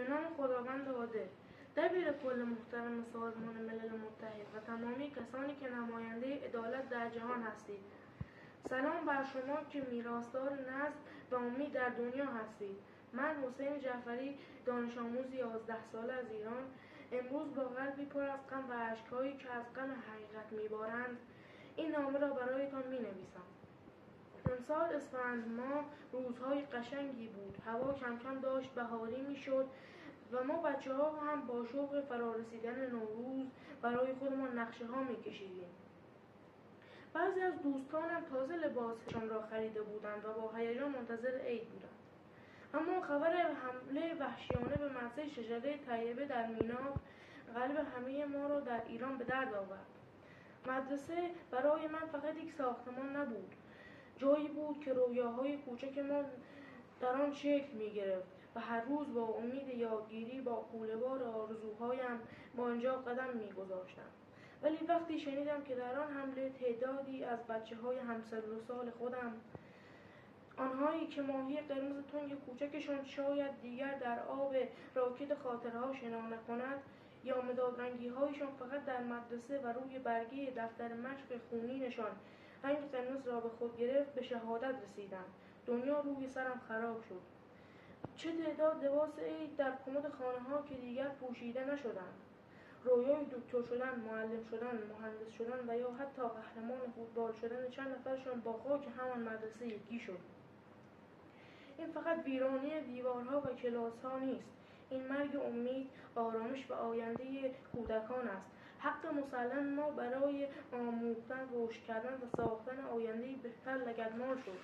به نام خداوند قادر، دبیر کل محترم سازمان ملل متحد و تمامی کسانی که نماینده عدالت در جهان هستید، سلام بر شما که میراثدار نظم و امید در دنیا هستید. من حسین جعفری، دانش آموز 11 ساله از ایران، امروز با قلبی پر از غم و اشک‌هایی که از غم حقیقت میبارند این نامه را برایتان مینویسم. امسال اسفند ماه روزهای قشنگی بود. هوا کم کم داشت بهاری میشد و ما بچه‌ها هم با شوق فرارسیدن نوروز برای خودمان نقشه‌ها میکشیدیم. بعضی از دوستانم تازه لباسشان را خریده بودند و با هیجان منتظر عید بودند. اما خبر حمله وحشیانه به مدرسه شجره طیبه در میناف قلب همه ما را در ایران به درد آورد. مدرسه برای من فقط یک ساختمان نبود، جایی بود که رویاهای کوچک ما در آن شکل می‌گرفت و هر روز با امید یادگیری با کوله‌بار آرزوهایم با آنجا قدم می‌گذاشتم. ولی وقتی شنیدم که در آن حمله تعدادی از بچه‌های همسن و سال خودم، آنهایی که ماهی قرمز تنگ کوچکشان شاید دیگر در آب راکت خاطرها شنا نکند یا مدادرنگی‌هایشان فقط در مدرسه و روی برگه دفتر مشق خونینشان رنگ قرمز را به خود گرفت، به شهادت رسیدم. دنیا روی سرم خراب شد. چه تعداد لباس عید در کمد خانه‌ها که دیگر پوشیده نشدند. رویای دکتر شدن، معلم شدن، مهندس شدن و یا حتی قهرمان فوتبال شدن چند نفرشان با خاک همان مدرسه یکی شد. این فقط ویرانی دیوارها و کلاس‌ها نیست. این مرگ امید، آرامش و آینده کودکان است. حق مسلم ما برای آموختن، رشد کردن و ساختن آینده‌ای بهتر لگدمال شد.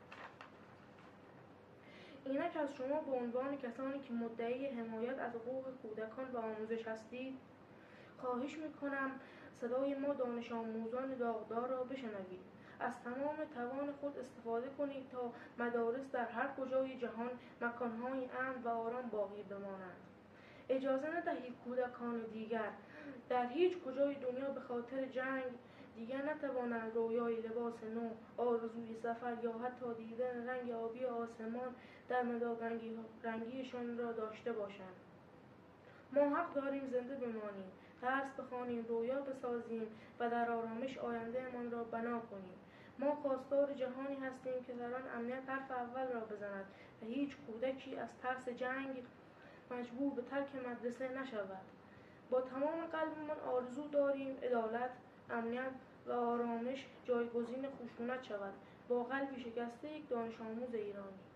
اینک از شما به عنوان کسانی که مدعی حمایت از حقوق کودکان و آموزش هستید، خواهش می‌کنم صدای ما دانش آموزان داغدار را بشنوید. از تمام توان خود استفاده کنید تا مدارس در هر کجای جهان مکان‌های امن و آرام باقی بمانند. اجازه ندهید کودکان دیگر در هیچ کجای دنیا به خاطر جنگ دیگر نتوانند رویای لباس نو، آرزوی سفر یا حتی دیدن رنگ آبی آسمان در مداد رنگیشان را داشته باشند. ما حق داریم زنده بمانیم، درس بخوانیم، رویا بسازیم و در آرامش آیندهمان را بنا کنیم. ما خواستار جهانی هستیم که در آن امنیت حرف اول را بزند و هیچ کودکی از ترس جنگ مجبور به ترک مدرسه نشود. با تمام قلبمان آرزو داریم عدالت، امنیت و آرامش جایگزین خشونت شود. با قلبی شکسته یک دانش آموز ایرانی.